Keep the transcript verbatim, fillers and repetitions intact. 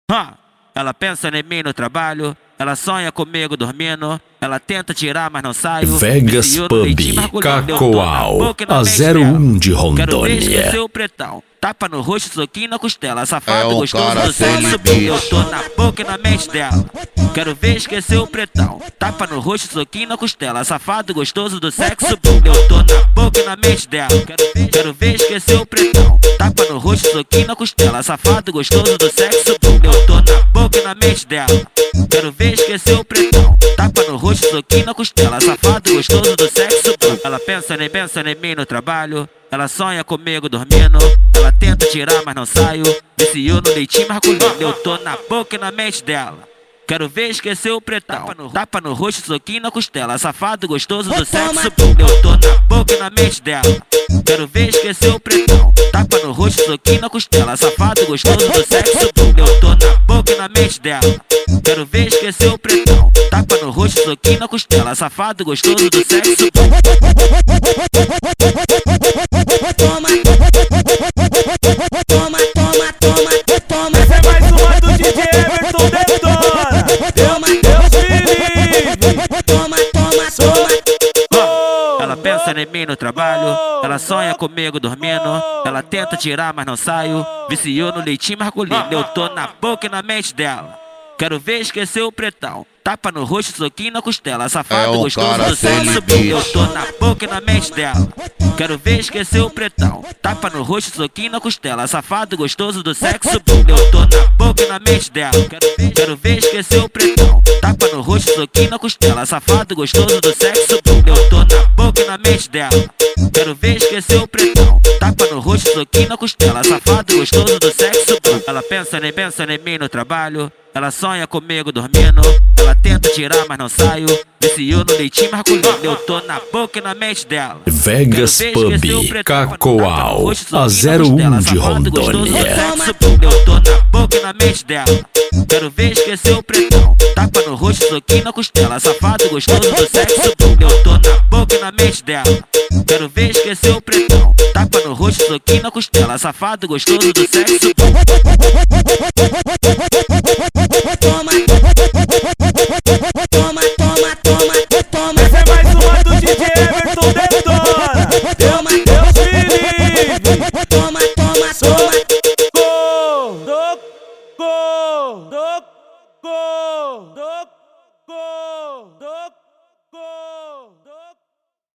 Ha! Ela pensa em mim no trabalho, ela sonha comigo dormindo, ela tenta tirar, mas não saio. Vegas Pub, Cacoal, a zero um de Rondônia. Quero ver esquecer o pretão. Tapa no rosto, soquinho na costela. Safado, É um gostoso cara do sexo, sem eu tô na boca e na mente dela. Quero ver esquecer o pretão. Tapa no rosto, soquinho na costela. Safado, gostoso do sexo, eu tô na boca e na mente dela. Quero ver, quero ver esquecer o pretão. Tapa no rosto, soquinho na costela. Safado, gostoso do sexo, eu tô na boca e na mente dela. Quero ver esquecer o pretão. Tapa no rosto, soquinho na costela. Safado, gostoso do sexo. Ela pensa nem pensa em mim no trabalho. Ela sonha comigo dormindo, ela tenta tirar, mas não saio. Viciou no leitinho masculino, eu tô na boca e na mente dela. Quero ver esquecer o pretão. Tapa no, tapa no rosto, soquinho na costela. Safado, gostoso do sexo, eu tô na boca e na mente dela. Quero ver esquecer o pretão. Tapa no rosto, soquinho na costela. Safado, gostoso do sexo, eu tô na boca e na mente dela. Quero ver esquecer o pretão. Tapa no rosto, soquinho na costela. Safado, gostoso do sexo. Toma, toma, toma, toma, toma. Essa é mais uma do D J Everton Detona. Toma, Deus me livre. toma, toma, toma. Ela pensa em mim no trabalho, ela sonha comigo dormindo, ela tenta tirar, mas não saio. Viciou no leitinho masculino, eu tô na boca e na mente dela. Quero ver esquecer o pretão. Tapa no rosto, soquinho na costela. Safado, É um gostoso cara do sem sexo, limite. eu tô na boca e na mente dela. Quero ver esquecer o pretão. Tapa no rosto, soquinho na costela. Safado, gostoso do sexo, eu tô na boca e na mente dela. Quero ver, quero ver esquecer o pretão. Tapa no rosto, soquinho na costela. Safado, gostoso do sexo, eu tô na boca e na mente dela. Quero ver esquecer o pretão. Tapa no rosto, soquinho na costela. Safado, gostoso do sexo. Ela pensa nem pensa em mim no trabalho, ela sonha comigo dormindo, ela tenta tirar, mas não saio. Viciou no leitinho masculino, eu tô na boca e na mente dela. Vegas Pub, Cacoal, a zero um de Rondônia. Eu tô na boca e na mente dela. Quero ver esquecer o pretão. Tapa no rosto, soquinho na costela. Safado, gostoso do sexo, eu tô na boca e na mente dela. Quero ver esquecer o pretão. Tapa no rosto, soquinho na costela. Safado, gostoso do sexo. Toma,